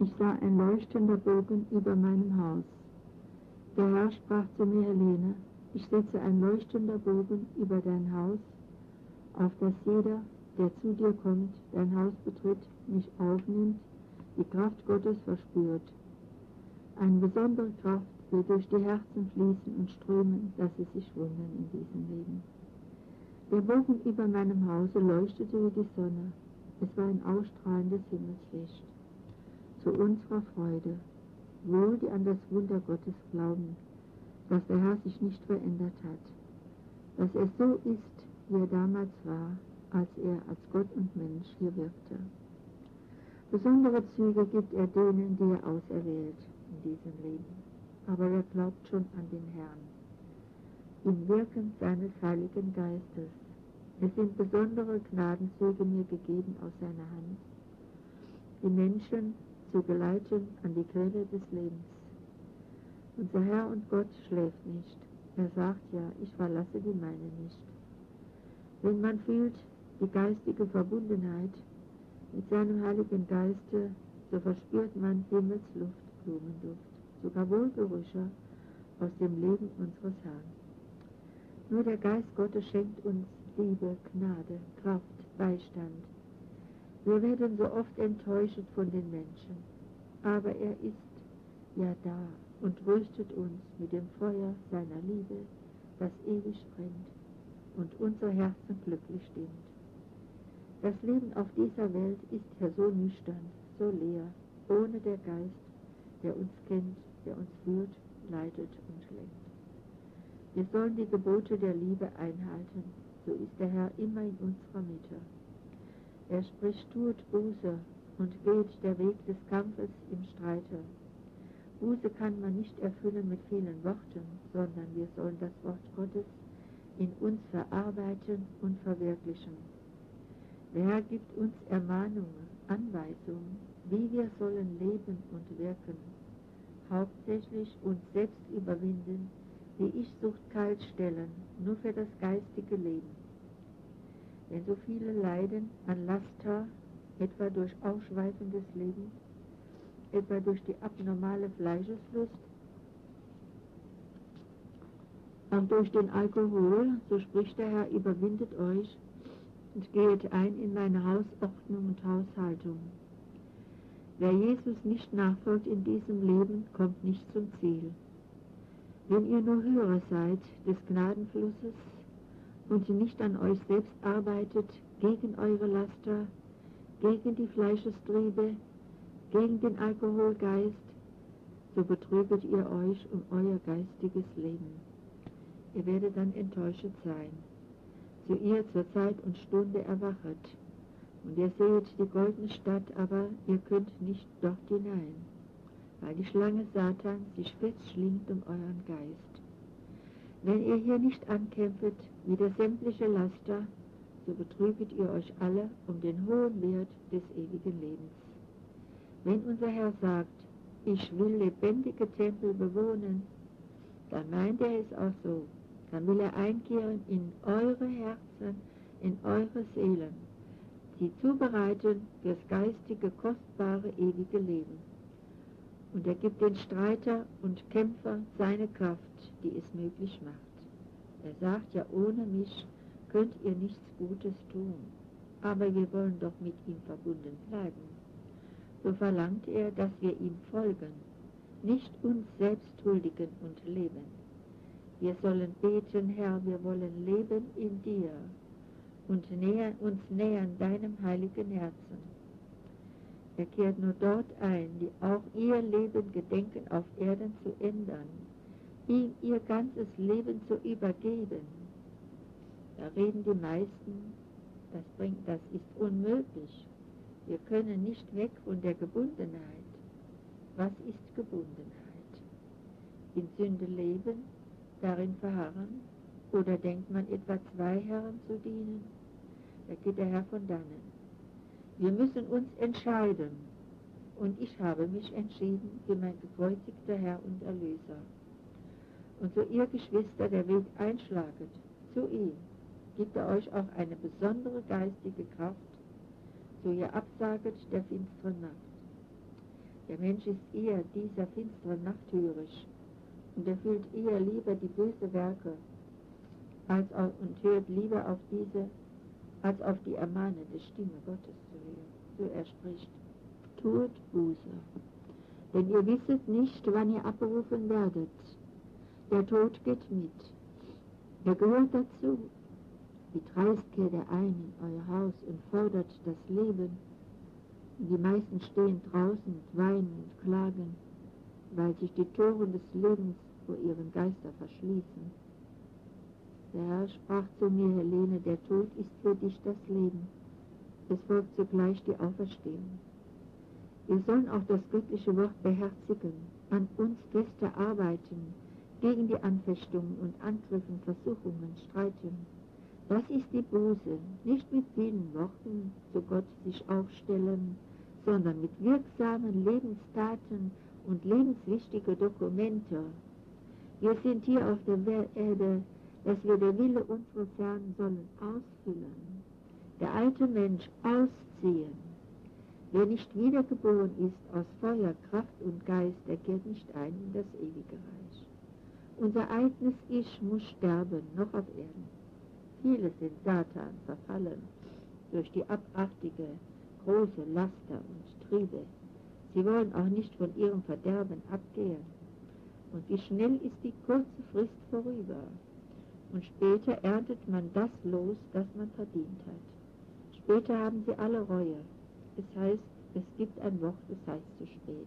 Ich sah ein leuchtender Bogen über meinem Haus. Der Herr sprach zu mir: Helene, ich setze ein leuchtender Bogen über dein Haus, auf dass jeder, der zu dir kommt, dein Haus betritt, mich aufnimmt, die Kraft Gottes verspürt. Eine besondere Kraft wird durch die Herzen fließen und strömen, dass sie sich wundern in diesem Leben. Der Bogen über meinem Hause leuchtete wie die Sonne. Es war ein ausstrahlendes Himmelslicht. Zu unserer Freude, wohl die an das Wunder Gottes glauben, dass der Herr sich nicht verändert hat, dass er so ist, wie er damals war, als er als Gott und Mensch hier wirkte. Besondere Züge gibt er denen, die er auserwählt in diesem Leben. Aber wer glaubt schon an den Herrn? Im Wirken seines Heiligen Geistes. Es sind besondere Gnadenzüge mir gegeben aus seiner Hand, die Menschen zu geleiten an die Quelle des Lebens. Unser Herr und Gott schläft nicht. Er sagt ja, ich verlasse die meine nicht. Wenn man fühlt die geistige Verbundenheit mit seinem Heiligen Geiste, so verspürt man Himmelsluft, Blumenduft, sogar Wohlgerüche aus dem Leben unseres Herrn. Nur der Geist Gottes schenkt uns Liebe, Gnade, Kraft, Beistand. Wir werden so oft enttäuscht von den Menschen, aber er ist ja da und rüstet uns mit dem Feuer seiner Liebe, das ewig brennt und unser Herzen glücklich stimmt. Das Leben auf dieser Welt ist ja so nüchtern, so leer, ohne der Geist, der uns kennt, der uns führt, leitet und lenkt. Wir sollen die Gebote der Liebe einhalten, so ist der Herr immer in unserer Mitte. Er spricht, tut Buße und geht der Weg des Kampfes im Streite. Buße kann man nicht erfüllen mit vielen Worten, sondern wir sollen das Wort Gottes in uns verarbeiten und verwirklichen. Der Herr gibt uns Ermahnungen, Anweisungen, wie wir sollen leben und wirken. Hauptsächlich uns selbst überwinden, die Ich-Sucht kalt stellen, nur für das geistige Leben. Wenn so viele leiden an Laster, etwa durch Ausschweifen des Lebens, etwa durch die abnormale Fleischeslust und durch den Alkohol, so spricht der Herr, überwindet euch und geht ein in meine Hausordnung und Haushaltung. Wer Jesus nicht nachfolgt in diesem Leben, kommt nicht zum Ziel. Wenn ihr nur Hörer seid des Gnadenflusses und nicht an euch selbst arbeitet, gegen eure Laster, gegen die Fleischestriebe, gegen den Alkoholgeist, so betrüget ihr euch um euer geistiges Leben. Ihr werdet dann enttäuscht sein. So ihr zur Zeit und Stunde erwachet, und ihr seht die goldene Stadt, aber ihr könnt nicht dort hinein, weil die Schlange Satan sich festschlingt um euren Geist. Wenn ihr hier nicht ankämpft, wie der sämtliche Laster, so betrüget ihr euch alle um den hohen Wert des ewigen Lebens. Wenn unser Herr sagt, ich will lebendige Tempel bewohnen, dann meint er es auch so. Dann will er einkehren in eure Herzen, in eure Seelen, sie zubereiten fürs geistige, kostbare, ewige Leben. Und er gibt den Streiter und Kämpfer seine Kraft, die es möglich macht. Er sagt ja, ohne mich könnt ihr nichts Gutes tun, aber wir wollen doch mit ihm verbunden bleiben. So verlangt er, dass wir ihm folgen, nicht uns selbst huldigen und leben. Wir sollen beten, Herr, wir wollen leben in dir und uns nähern deinem heiligen Herzen. Er kehrt nur dort ein, die auch ihr Leben gedenken auf Erden zu ändern, ihm ihr ganzes Leben zu übergeben. Da reden die meisten, das ist unmöglich. Wir können nicht weg von der Gebundenheit. Was ist Gebundenheit? In Sünde leben, darin verharren? Oder denkt man etwa zwei Herren zu dienen? Da geht der Herr von dannen. Wir müssen uns entscheiden. Und ich habe mich entschieden für mein gekreuzigter Herr und Erlöser. Und so ihr Geschwister der Weg einschlaget, zu ihm, gibt er euch auch eine besondere geistige Kraft, so ihr absaget der finsteren Macht. Der Mensch ist eher dieser finsteren Nacht hörig und erfüllt eher lieber die böse Werke und hört lieber auf diese, als auf die ermahnende Stimme Gottes zu hören. So er spricht, tut Buße, denn ihr wisset nicht, wann ihr abberufen werdet. Der Tod geht mit, er gehört dazu. Die dreist kehrt er ein in euer Haus und fordert das Leben. Und die meisten stehen draußen und weinen und klagen, weil sich die Toren des Lebens vor ihren Geister verschließen. Der Herr sprach zu mir, Helene, der Tod ist für dich das Leben. Es folgt zugleich die Auferstehung. Wir sollen auch das göttliche Wort beherzigen, an uns fester arbeiten, gegen die Anfechtungen und Angriffen, Versuchungen streiten. Das ist die Buße, nicht mit vielen Worten zu Gott sich aufstellen, sondern mit wirksamen Lebenstaten und lebenswichtige Dokumente. Wir sind hier auf der Erde, dass wir den Wille unseres Herrn sollen ausfüllen, der alte Mensch ausziehen. Wer nicht wiedergeboren ist aus Feuer, Kraft und Geist, der kehrt nicht ein in das ewige Reich. Unser eigenes Ich muss sterben, noch auf Erden. Viele sind Satan verfallen durch die abartige, große Laster und Triebe. Sie wollen auch nicht von ihrem Verderben abgehen. Und wie schnell ist die kurze Frist vorüber. Und später erntet man das los, das man verdient hat. Später haben sie alle Reue. Es heißt, es gibt ein Wort, es heißt zu spät.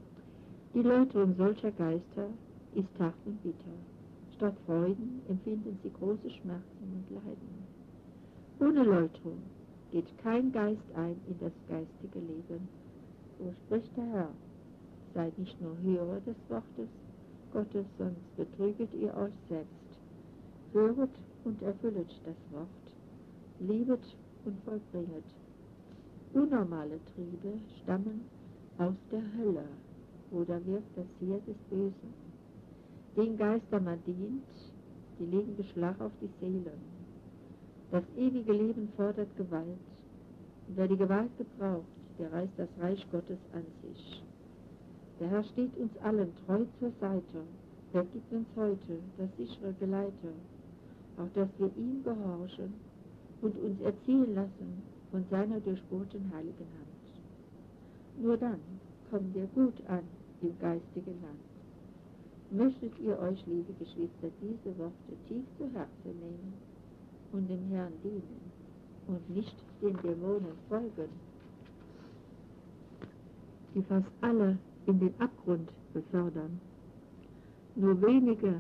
Die Läuterung solcher Geister ist hart und bitter. Statt Freuden empfinden sie große Schmerzen und Leiden. Ohne Läuterung geht kein Geist ein in das geistige Leben. So spricht der Herr. Seid nicht nur Hörer des Wortes Gottes, sonst betrüget ihr euch selbst. Höret und erfüllet das Wort, liebet und vollbringet. Unnormale Triebe stammen aus der Hölle, wo da wirkt das Heer des Bösen. Den Geistern man dient, die legen Beschlag auf die Seelen. Das ewige Leben fordert Gewalt. Und wer die Gewalt gebraucht, der reißt das Reich Gottes an sich. Der Herr steht uns allen treu zur Seite. Er gibt uns heute das sichere Geleite, auch dass wir ihm gehorchen und uns erziehen lassen von seiner durchbohrten heiligen Hand. Nur dann kommen wir gut an im geistigen Land. Möchtet ihr euch, liebe Geschwister, diese Worte tief zu Herzen nehmen und dem Herrn dienen und nicht den Dämonen folgen, die fast alle in den Abgrund befördern. Nur wenige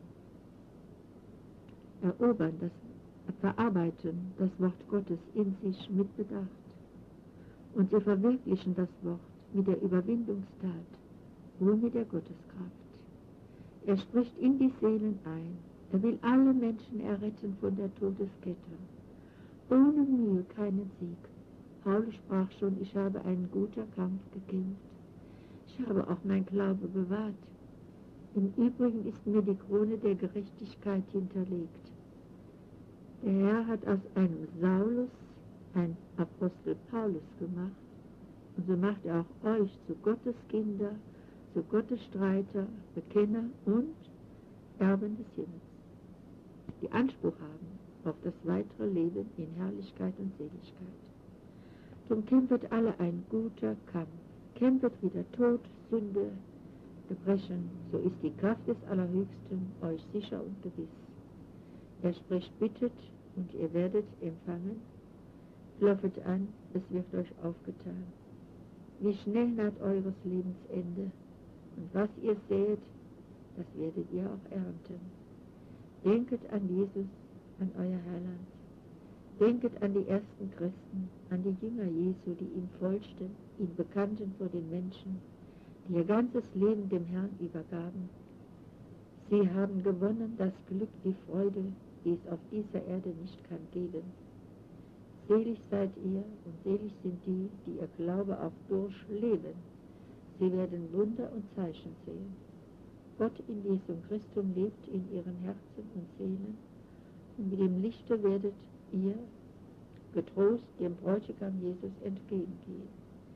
verarbeiten das Wort Gottes in sich mit Bedacht und sie verwirklichen das Wort mit der Überwindungstat, wohl mit der Gotteskraft. Er spricht in die Seelen ein. Er will alle Menschen erretten von der Todeskette. Ohne Mühe keinen Sieg. Paulus sprach schon, ich habe einen guten Kampf gekämpft. Ich habe auch mein Glaube bewahrt. Im Übrigen ist mir die Krone der Gerechtigkeit hinterlegt. Der Herr hat aus einem Saulus einen Apostel Paulus gemacht. Und so macht er auch euch zu Gottes Kinder, zu Gottes Streiter, Bekenner und Erben des Himmels, die Anspruch haben auf das weitere Leben in Herrlichkeit und Seligkeit. Drum kämpfet alle ein guter Kampf, kämpfet wieder Tod, Sünde, Gebrechen, so ist die Kraft des Allerhöchsten euch sicher und gewiss. Er spricht, bittet und ihr werdet empfangen, klopfet an, es wird euch aufgetan. Wie schnell naht eures Lebensende, und was ihr säet, das werdet ihr auch ernten. Denket an Jesus, an euer Heiland. Denket an die ersten Christen, an die Jünger Jesu, die ihm folgten, ihn bekannten vor den Menschen, die ihr ganzes Leben dem Herrn übergaben. Sie haben gewonnen das Glück, die Freude, die es auf dieser Erde nicht kann geben. Selig seid ihr und selig sind die, die ihr Glaube auch durchleben. Sie werden Wunder und Zeichen sehen. Gott in Jesum Christum lebt in ihren Herzen und Seelen, und mit dem Lichte werdet ihr getrost dem Bräutigam Jesus entgegengehen.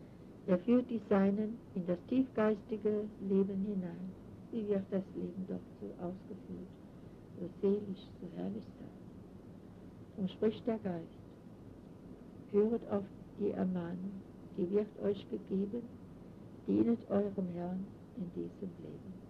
Er führt die Seinen in das tiefgeistige Leben hinein. Wie wird das Leben dort so ausgeführt, so selig, so herrlich sein? Und spricht der Geist, höret auf die Ermahnung, die wird euch gegeben, dienet eurem Herrn in diesem Leben.